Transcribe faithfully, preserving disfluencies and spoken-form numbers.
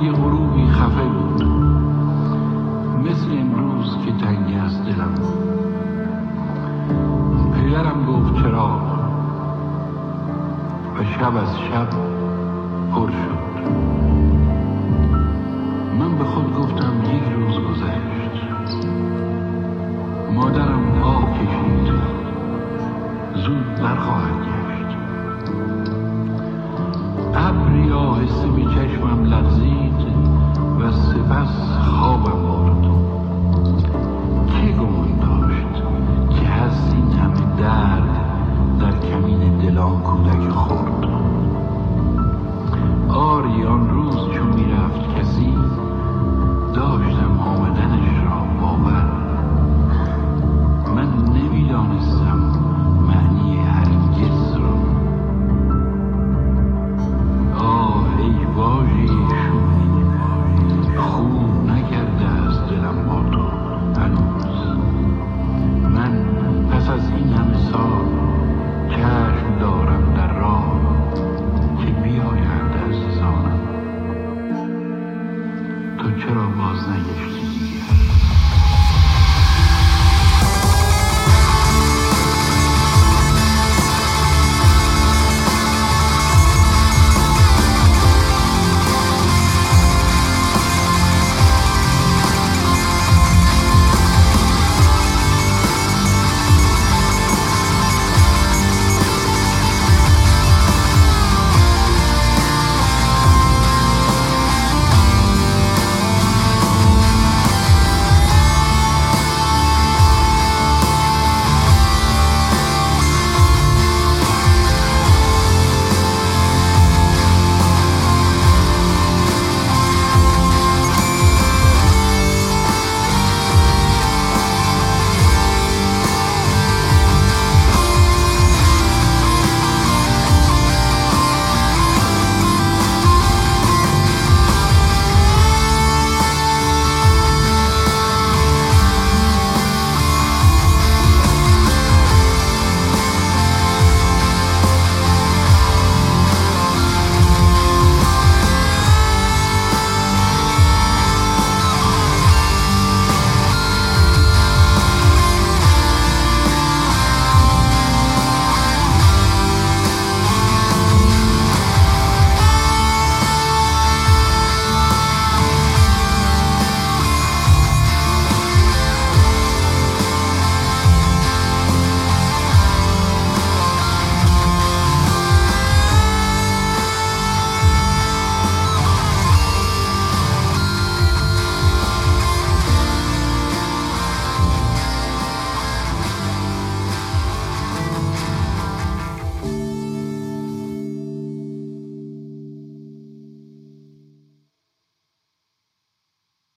هوای غروبی خفه بود، مثل امروز که تنگی از دلم. پدرم گفت چراغ و شب از شب پر شد. من به خود گفتم یک روز گذشت. مادرم پا کشید، زود برخواهد گشت. ابری آهسته به چشمم لغزید و سپس خوابم برد. که گمان داشت که هست این همه درد در کمین دلان کودک خورد؟ آری آن روز چون میرفت کسی، داشتم آمدنش را باور. من نمیدانستم معنی هرگز را. آه ای واژه شومی، خون نکرده از دلم با تو هنوز. من پس از این همه سال چشم دارم در راه که بیایند عزیزانم. تو چرا باز نگشتی؟